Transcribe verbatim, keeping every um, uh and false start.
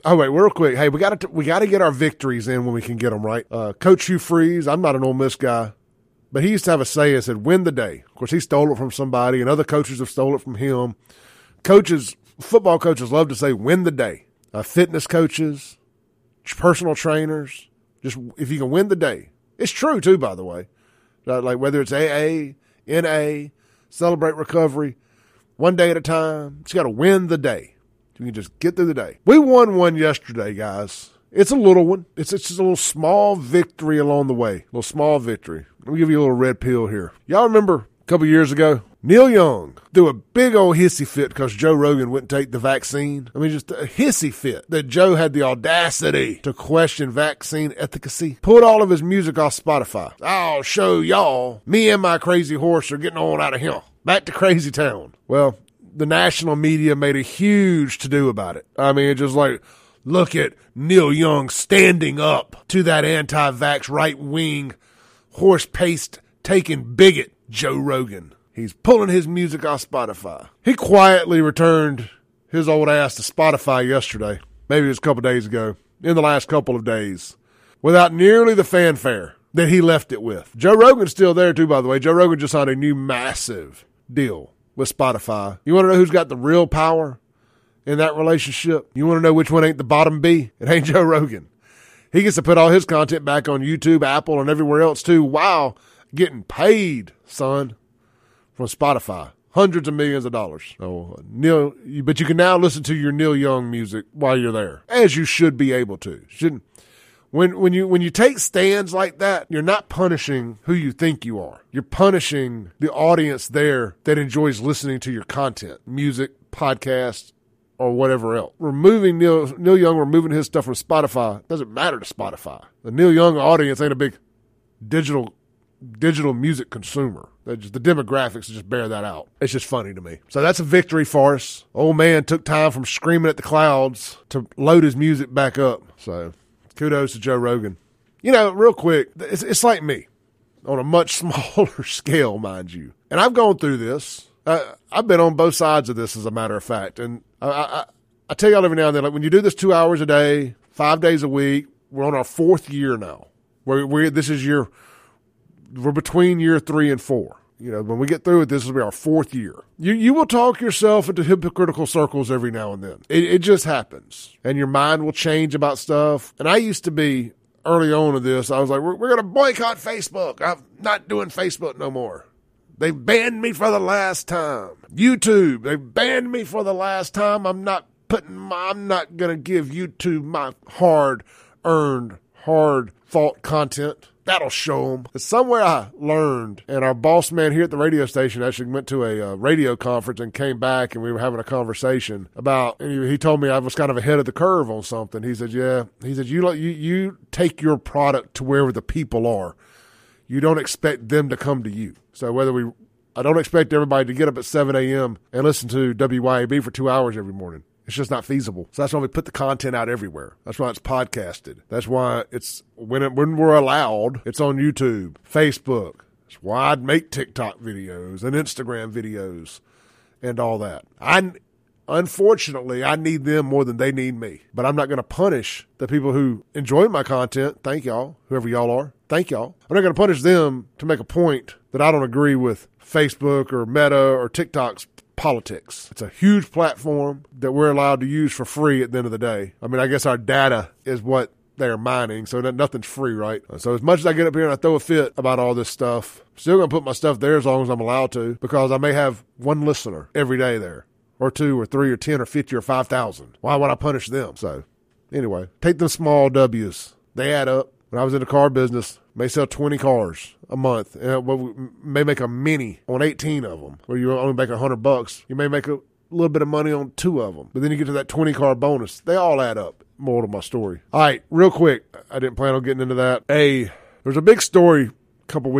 Oh, wait, real quick. Hey, we got to we got to get our victories in when we can get them, right? Uh, Coach Hugh Freeze, I'm not an Ole Miss guy, but he used to have a saying that said, win the day. Of course, he stole it from somebody, and other coaches have stole it from him. Coaches, football coaches love to say, win the day. Uh, fitness coaches, personal trainers, just if you can win the day. It's true, too, by the way. Uh, like whether it's A A, N A, Celebrate Recovery, one day at a time, you got to win the day. You can just get through the day. We won one yesterday, guys. It's a little one. It's, it's just a little small victory along the way. A little small victory. Let me give you a little red pill here. Y'all remember a couple years ago, Neil Young threw a big old hissy fit because Joe Rogan wouldn't take the vaccine. I mean, just a hissy fit that Joe had the audacity to question vaccine efficacy. Pulled all of his music off Spotify. I'll show y'all. Me and my crazy horse are getting on out of here. Back to Crazy Town. Well, the national media made a huge to-do about it. I mean, just like, look at Neil Young standing up to that anti-vax right-wing horse-paced taking bigot Joe Rogan. He's pulling his music off Spotify. He quietly returned his old ass to Spotify yesterday, maybe it was a couple days ago, in the last couple of days, without nearly the fanfare that he left it with. Joe Rogan's still there too, by the way. Joe Rogan just signed a new massive deal with Spotify. You want to know who's got the real power in that relationship? You want to know which one ain't the bottom B? It ain't Joe Rogan. He gets to put all his content back on YouTube, Apple, and everywhere else too, while getting paid, son, from Spotify. Hundreds of millions of dollars. So, Neil, but you can now listen to your Neil Young music while you're there, as you should be able to. Shouldn't When when you when you take stands like that, you're not punishing who you think you are. You're punishing the audience there that enjoys listening to your content, music, podcasts, or whatever else. Removing Neil Neil Young, removing his stuff from Spotify doesn't matter to Spotify. The Neil Young audience ain't a big digital digital music consumer. Just, the demographics just bear that out. It's just funny to me. So that's a victory for us. Old man took time from screaming at the clouds to load his music back up. So kudos to Joe Rogan. You know, real quick, it's, it's like me on a much smaller scale, mind you. And I've gone through this. Uh, I've been on both sides of this, as a matter of fact. And I, I, I tell y'all every now and then, like when you do this two hours a day, five days a week, we're on our fourth year now. We're, we're this is year, we're between year three and four. You know, when we get through it, this will be our fourth year. You you will talk yourself into hypocritical circles every now and then. It, it just happens. And your mind will change about stuff. And I used to be, early on in this, I was like, we're, we're going to boycott Facebook. I'm not doing Facebook no more. They banned me for the last time. YouTube, they banned me for the last time. I'm not putting my, I'm not going to give YouTube my hard-earned, hard-fought content. That'll show them. It's somewhere I learned, and our boss man here at the radio station actually went to a uh, radio conference and came back, and we were having a conversation about, and he, he told me I was kind of ahead of the curve on something. He said, yeah. He said, you, you, you take your product to wherever the people are. You don't expect them to come to you. So whether we, I don't expect everybody to get up at seven a.m. and listen to W Y A B for two hours every morning. It's just not feasible. So that's why we put the content out everywhere. That's why it's podcasted. That's why it's, when it, when we're allowed, it's on YouTube, Facebook. It's why I'd make TikTok videos and Instagram videos and all that. I, unfortunately, I need them more than they need me. But I'm not going to punish the people who enjoy my content. Thank y'all, whoever y'all are. Thank y'all. I'm not going to punish them to make a point that I don't agree with Facebook or Meta or TikTok's politics. It's a huge platform that we're allowed to use for free at the end of the day. I mean, I guess our data is what they're mining, so nothing's free, right? So as much as I get up here and I throw a fit about all this stuff, I'm still going to put my stuff there as long as I'm allowed to, because I may have one listener every day there, or two, or three, or ten, or fifty, or five thousand. Why would I punish them? So anyway, take them small W's. They add up. When I was in the car business, may sell twenty cars a month, and we may make a mini on eighteen of them, where you only make a hundred bucks. You may make a little bit of money on two of them, but then you get to that twenty car bonus. They all add up. More to my story. All right, real quick. I didn't plan on getting into that. Hey, there's a big story a couple weeks